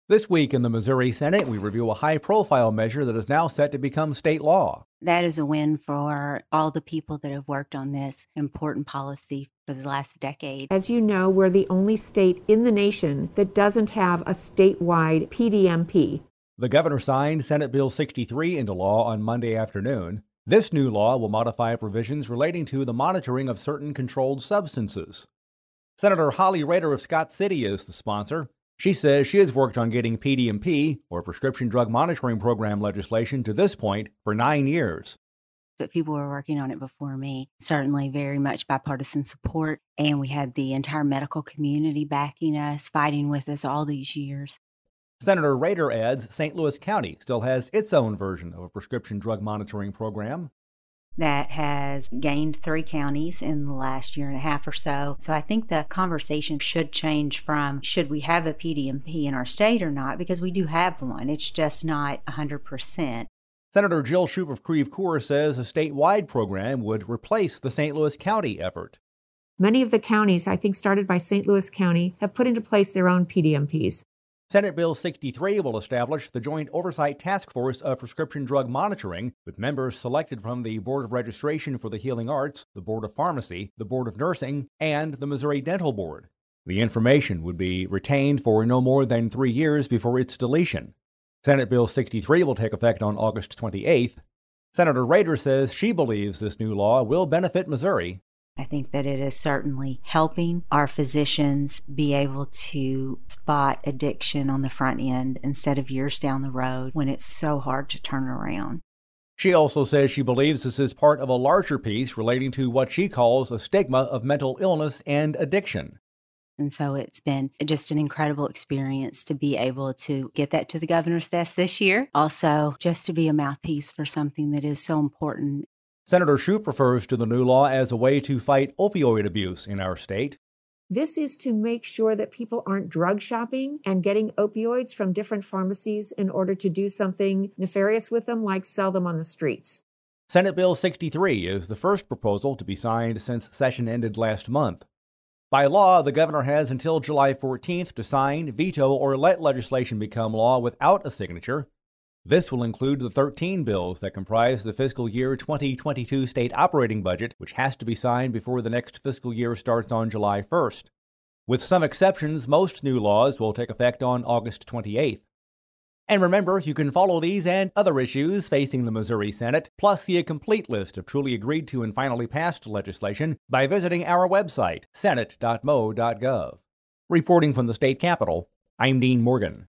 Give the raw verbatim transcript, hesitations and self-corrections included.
This week in the Missouri Senate, we review a high-profile measure that is now set to become state law. That is a win for all the people that have worked on this important policy for the last decade. As you know, we're the only state in the nation that doesn't have a statewide P D M P. The governor signed Senate Bill sixty-three into law on Monday afternoon. This new law will modify provisions relating to the monitoring of certain controlled substances. Senator Holly Rader of Scott City is the sponsor. She says she has worked on getting P D M P, or Prescription Drug Monitoring Program legislation, to this point for nine years. But people were working on it before me. Certainly very much bipartisan support, and we had the entire medical community backing us, fighting with us all these years. Senator Rader adds Saint Louis County still has its own version of a prescription drug monitoring program that has gained three counties in the last year and a half or so. So I think the conversation should change from should we have a P D M P in our state or not, because we do have one. It's just not one hundred percent. Senator Jill Shoup of Creve Coeur says a statewide program would replace the Saint Louis County effort. Many of the counties, I think started by Saint Louis County, have put into place their own P D M Ps. Senate Bill sixty-three will establish the Joint Oversight Task Force of Prescription Drug Monitoring, with members selected from the Board of Registration for the Healing Arts, the Board of Pharmacy, the Board of Nursing, and the Missouri Dental Board. The information would be retained for no more than three years before its deletion. Senate Bill sixty-three will take effect on August twenty-eighth. Senator Rader says she believes this new law will benefit Missouri. I think that it is certainly helping our physicians be able to spot addiction on the front end instead of years down the road when it's so hard to turn around. She also says she believes this is part of a larger piece relating to what she calls a stigma of mental illness and addiction. And so it's been just an incredible experience to be able to get that to the governor's desk this year. Also, just to be a mouthpiece for something that is so important. Senator Shoup refers to the new law as a way to fight opioid abuse in our state. This is to make sure that people aren't drug shopping and getting opioids from different pharmacies in order to do something nefarious with them, like sell them on the streets. Senate Bill sixty-three is the first proposal to be signed since session ended last month. By law, the governor has until July fourteenth to sign, veto, or let legislation become law without a signature. This will include the thirteen bills that comprise the fiscal year twenty twenty-two state operating budget, which has to be signed before the next fiscal year starts on July first. With some exceptions, most new laws will take effect on August twenty-eighth. And remember, you can follow these and other issues facing the Missouri Senate, plus see a complete list of truly agreed to and finally passed legislation by visiting our website, senate dot mo dot gov. Reporting from the state capitol, I'm Dean Morgan.